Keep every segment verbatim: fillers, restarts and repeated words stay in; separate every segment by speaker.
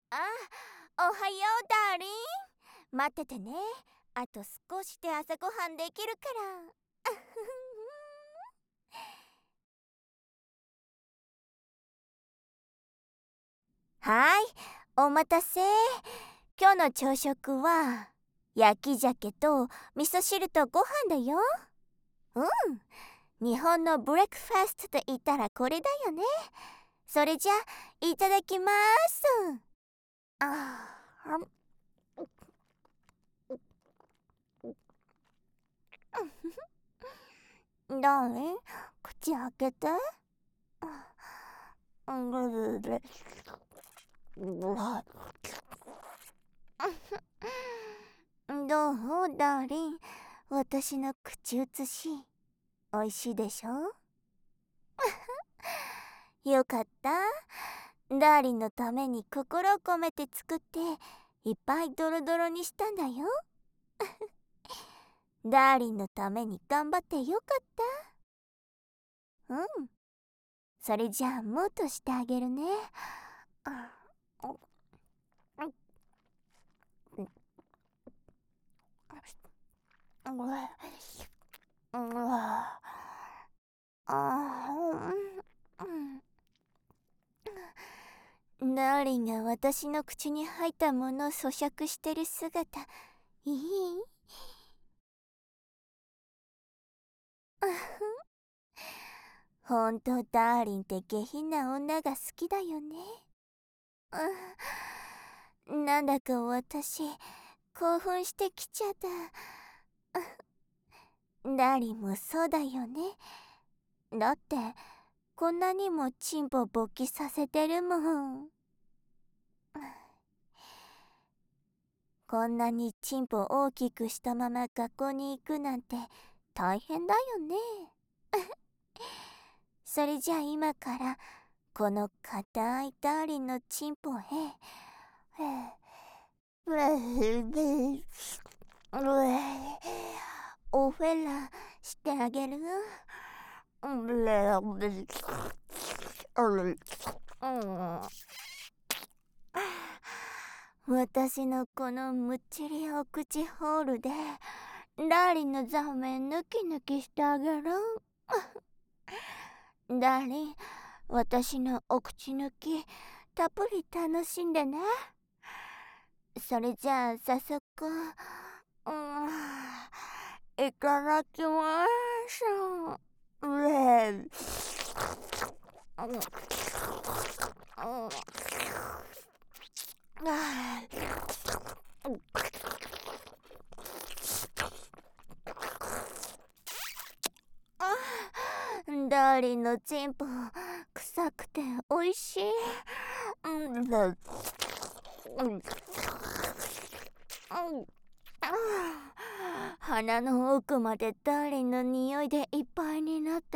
Speaker 1: あ、おはようダーリン。待っててね。あと少しで朝ごはんできるから。はい、お待たせ。今日の朝食は焼き鮭と味噌汁とご飯だよ。うん、日本のブレックファストと言ったらこれだよね。それじゃいただきます。あーダーリン、口開けて。どうダーリン、私の口移しおいしいでしょ？よかった。ダーリンのために心を込めて作っていっぱいドロドロにしたんだよ。ダーリンのために頑張ってよかった。うん、それじゃあムーとしてあげるね。ダーリンが私の口に入ったものを咀嚼してる姿、いい？ほんとダーリンって下品な女が好きだよね。うん、なんだか私興奮してきちゃった。ダーリンもそうだよね。だってこんなにもチンポ勃起させてるもん。こんなにチンポ大きくしたまま学校に行くなんて大変だよね。それじゃあ今からこの硬いダーリンのチンポへおフェラしてあげる。私のこのむっちりお口ホールでダーリンの座面抜き抜きしてあげる。ダーリン、私のお口抜きたっぷり楽しんでね。それじゃあ早速、うん、いただきます。ダーリンのチンポ臭くておいしい。鼻の奥までダーリンの匂いでいっぱいになって、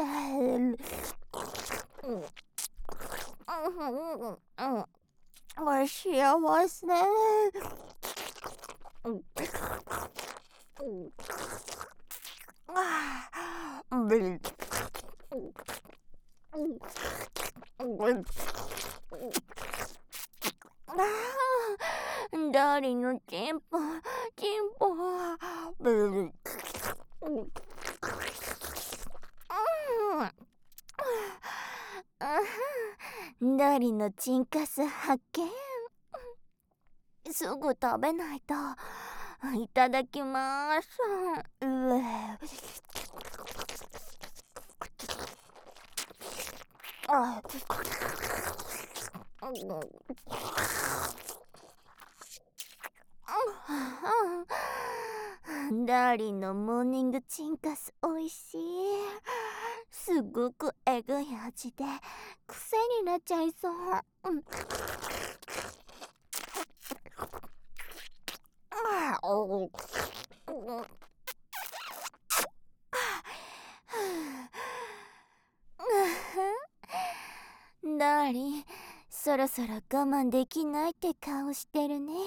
Speaker 1: お幸せ。ダーリンのチンポチンポダーリンのチンカス発見。すぐ食べないと。いただきます。ダーリンのモーニングチンカスおいしい。すごくえぐい味で癖になっちゃいそう。ダーリン、そろそろ我慢できないって顔してるね。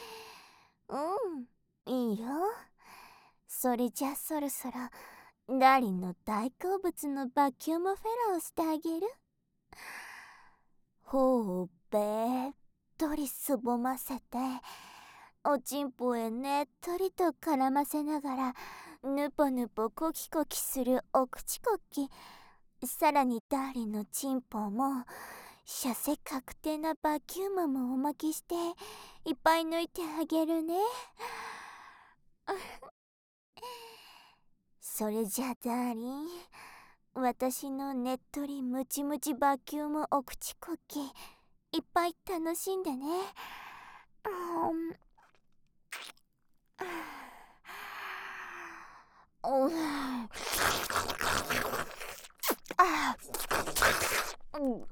Speaker 1: うん、いいよ。それじゃそろそろダーリンの大好物のバキュームフェラをしてあげる。ほっぺとりすぼませて、おちんぽへねっとりと絡ませながらぬぽぬぽコキコキするお口コキ。さらにダーリンのチンポも射精確定なバキュームもおまけしていっぱい抜いてあげるね。それじゃあダーリン、私のねっとりムチムチバキュームお口コキいっぱい楽しんでね。うんうんあうん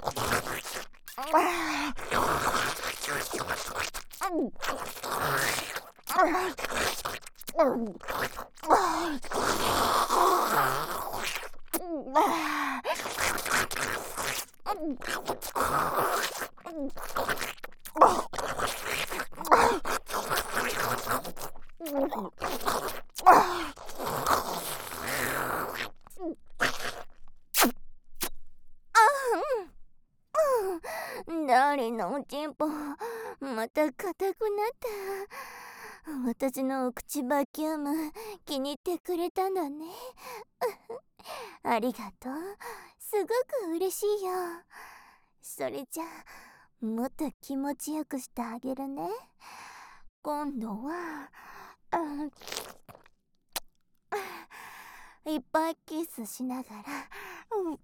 Speaker 1: ダーリンのおちんぽまた硬くなった。私のお口バキューム気に入ってくれたんだね。ありがとう、すごく嬉しいよ。それじゃあもっと気持ちよくしてあげるね。今度はいっぱいキスしながら、うん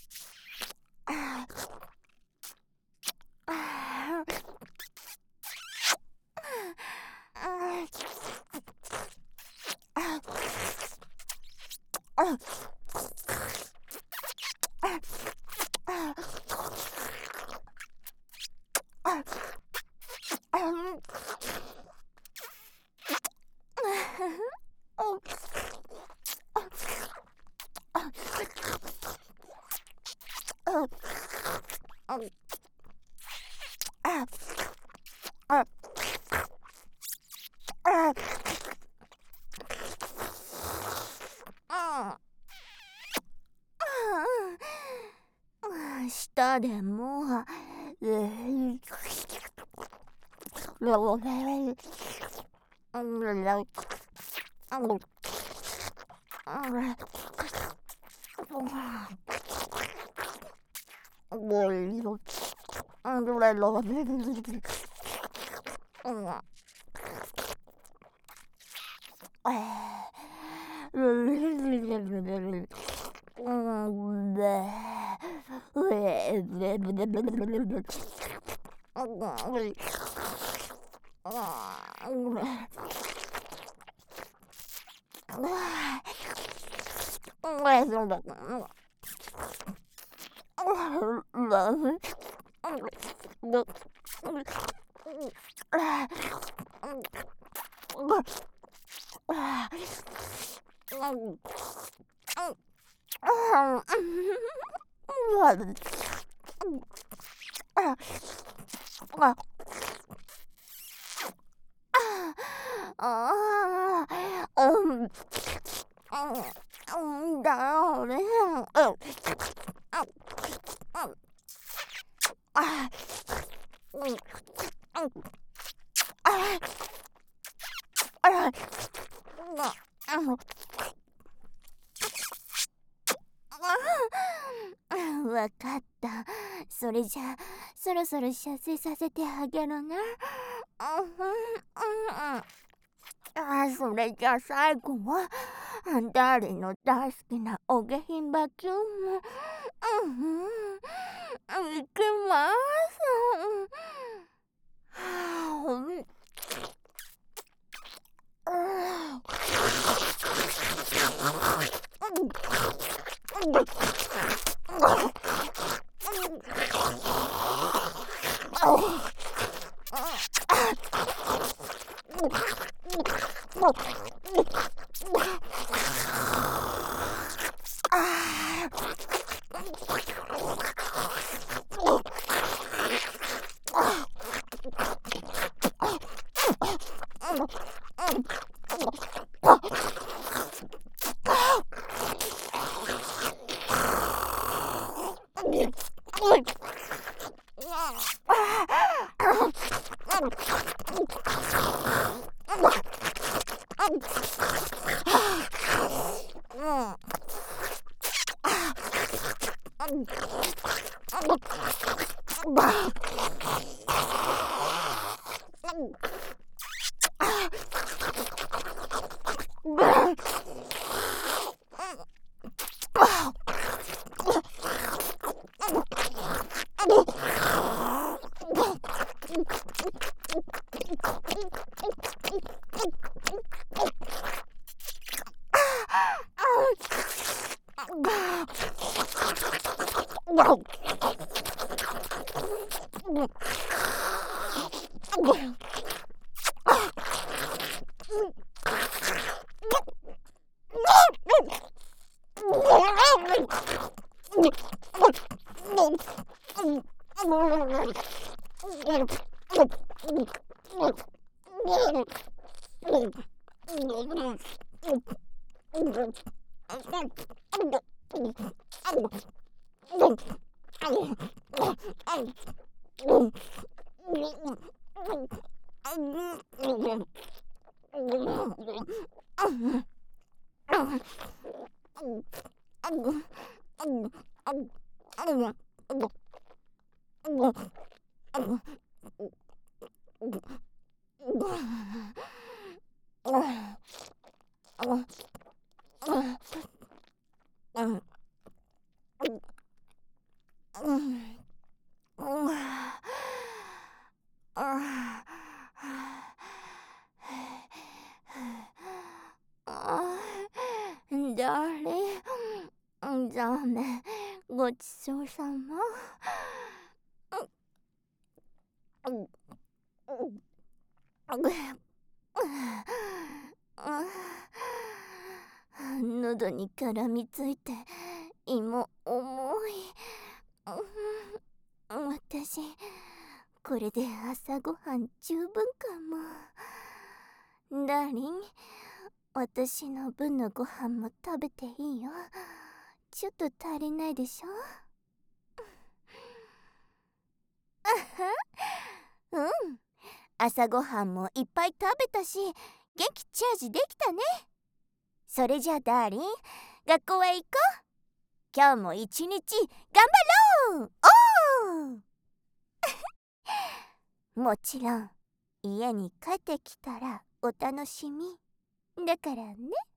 Speaker 1: 舌でもああ、うん、うん、だよね。あ、うん、わかった。それじゃあそろそろ射精させてあげるね。あ、それじゃあ最後はダーリンの大好きなお下品バキューム、うん、いきます。 ダーリン、じゃあね、ごちそうさま。喉に絡みついて胃も重い。私これで朝ごはん十分かも。ダーリン、私の分のご飯も食べていいよ。ちょっと足りないでしょ。うん、朝ごはんもいっぱい食べたし、元気チャージできたね。それじゃあダーリン、学校へ行こう。今日も一日頑張ろう。おーもちろん家に帰ってきたらお楽しみだからね。